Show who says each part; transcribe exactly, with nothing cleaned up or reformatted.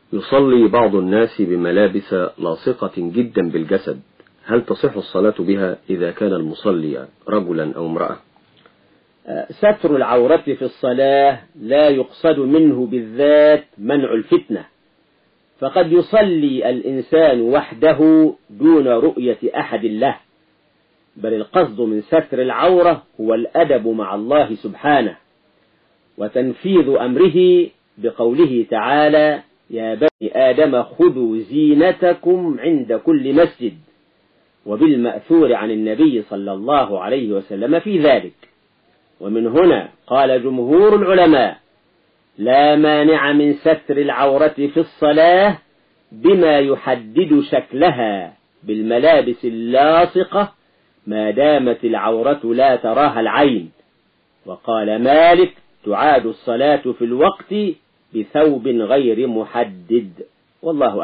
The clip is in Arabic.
Speaker 1: يصلي بعض الناس بملابس لاصقة جدا بالجسد، هل تصح الصلاة بها إذا كان المصلي رجلا أو امرأة؟
Speaker 2: ستر العورة في الصلاة لا يقصد منه بالذات منع الفتنة، فقد يصلي الإنسان وحده دون رؤية أحد له، بل القصد من ستر العورة هو الأدب مع الله سبحانه وتنفيذ أمره بقوله تعالى: يا بني آدم خذوا زينتكم عند كل مسجد، وبالمأثور عن النبي صلى الله عليه وسلم في ذلك. ومن هنا قال جمهور العلماء: لا مانع من ستر العورة في الصلاة بما يحدد شكلها بالملابس اللاصقة ما دامت العورة لا تراها العين. وقال مالك: تعاد الصلاة في الوقت بثوب غير محدد، والله أعلم.